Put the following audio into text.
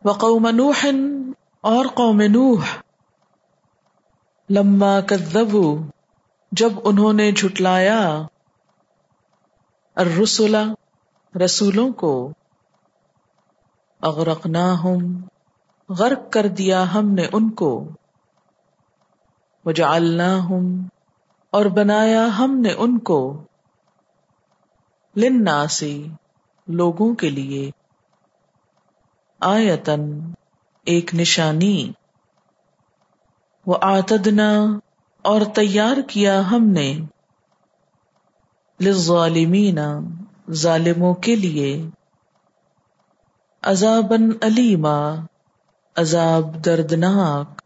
व कौम नूह, और कौम नूह, लम्मा कज़्ज़बू, जब उन्होंने झुटलाया, अर्रुसुला, रसूलों को, अग़रक़नाहुम, गर्क कर दिया हमने उनको, वजअलनाहुम, और बनाया हमने उनको, लिन्नासी, लोगों के लिए, आयतन, एक निशानी, व आतदना, और तैयार किया हमने, लिज़्ज़ालिमीना, जालिमों के लिए, अज़ाबन अलीमा, अज़ाब दर्दनाक,